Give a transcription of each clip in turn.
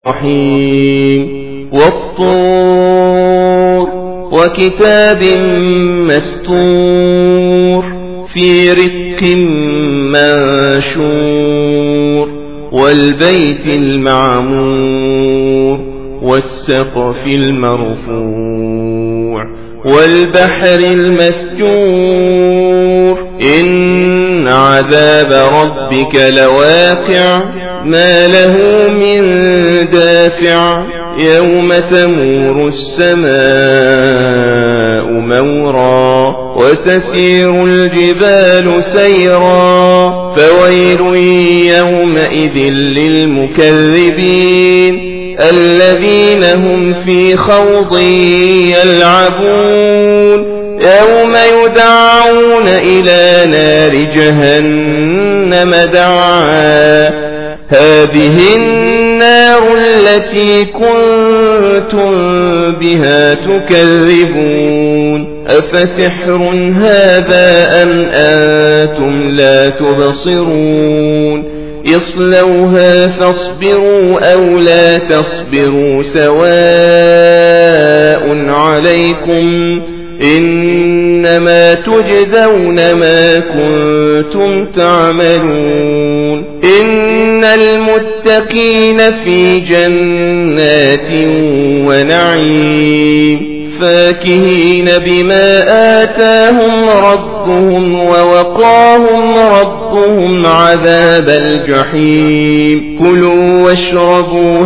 الرحيم والطور وكتاب مستور في رق منشور والبيت المعمور والسقف المرفوع والبحر المسجور إن عذاب ربك لواقع ما له من دافع يوم تمور السماء مورا وتسير الجبال سيرا فويل يومئذ للمكذبين الذين هم في خوض يلعبون يوم يدعون إلى نار جهنم دعا هذه النار التي كنتم بها تكذبون أفسحر هذا أم أنتم لا تبصرون اصلوها فاصبروا أو لا تصبروا سواء عليكم إنما تجزون ما كنتم تعملون إن المتقين في جنات ونعيم فاكهين بما آتاهم ربهم ووقاهم ربهم عذاب الجحيم كلوا واشربوا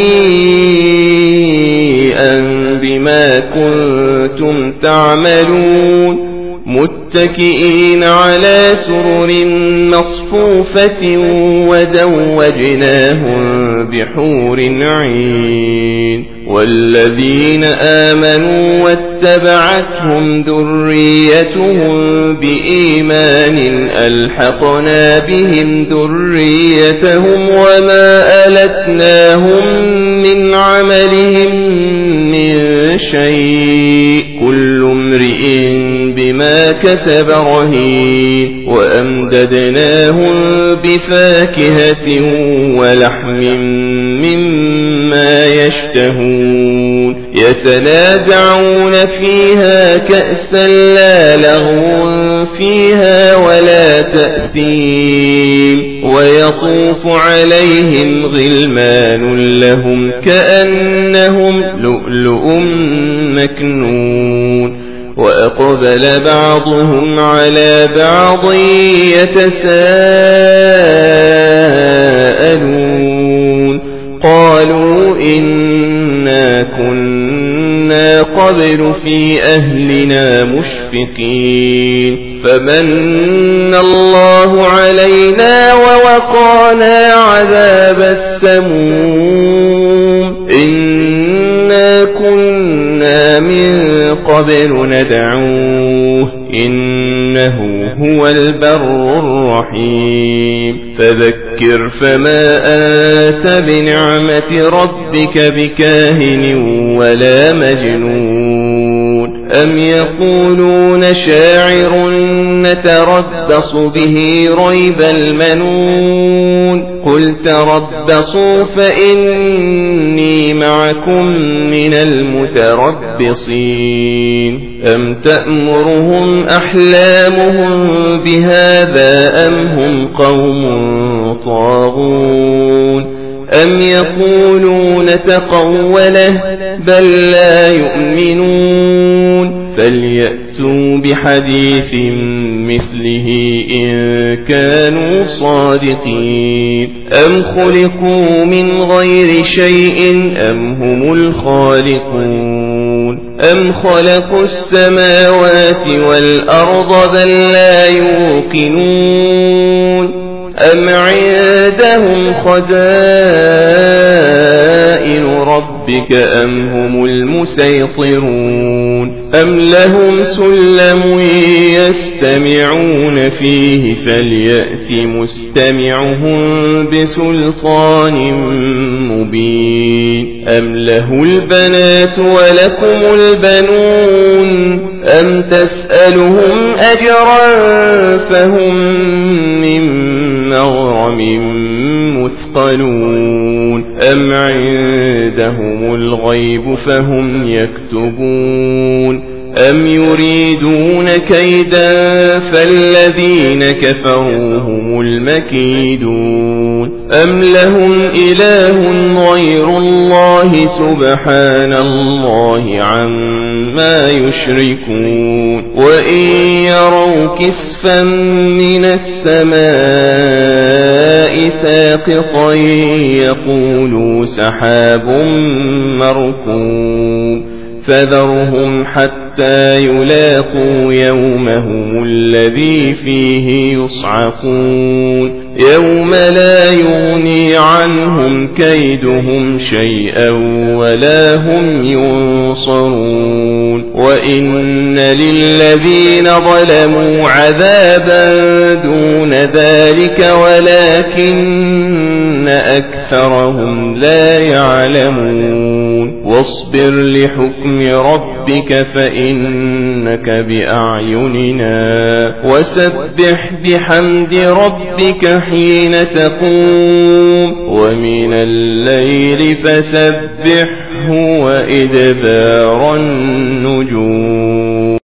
هنيئا بما كنتم تعملون متكئين على سرر مصفوفة وزوجناهم بحور عين والذين آمنوا واتبعتهم ذريتهم بإيمان ألحقنا بهم ذريتهم وما ألتناهم من عملهم من شيء كل امرئ بما كسب رهين وأمددناهم بفاكهة ولحم مما يشتهون يتنازعون فيها كأسا لا لغو فيها ولا تأثيم ويطوف عليهم غلمان لهم كأنهم لؤلؤ مكنون وأقبل بعضهم على بعض يتساءلون قالوا إنا كنا قبل في أهلنا مشفقين فمن الله علينا ووقانا عذاب السموم إنا كنا من قبل ندعوه إنه هو البر الرحيم فذكر فما أنت بنعمة ربك بكاهن ولا مجنون أم يقولون شاعر نتربص به ريب المنون قل تربصوا فإني معكم من المتربصين أم تأمرهم أحلامهم بهذا أم هم قوم طاغون أم يقولون تقوله بل لا يؤمنون فليأتوا بحديث مثله إن كانوا صادقين أم خلقوا من غير شيء أم هم الخالقون أم خلقوا السماوات والأرض بل لا يوقنون أم عندهم خزائن ربك أم هم المسيطرون أم لهم سلم يستمعون فيه فليأت مستمعهم بسلطان مبين أم له البنات ولكم البنون أم تسألهم أجرا فهم من مغرم مثقلون أم عندهم الغيب فهم يكتبون أم يريدون كيدا فالذين كفروا هم المكيدون أم لهم إله غير الله سبحان الله عما يشركون وإن يروا كسفا من السماء ساقطا يقولوا سحاب مركوم فذرهم حتى يلاقوا يومهم الذي فيه يصعقون يوم لا يغني عنهم كيدهم شيئا ولا هم ينصرون وإن للذين ظلموا عذابا دون ذلك ولكن أكثرهم لا يعلمون واصبر لحكم ربك فإنك بأعيننا وسبح بحمد ربك حين تقوم ومن الليل فسبحه وإدبار النجوم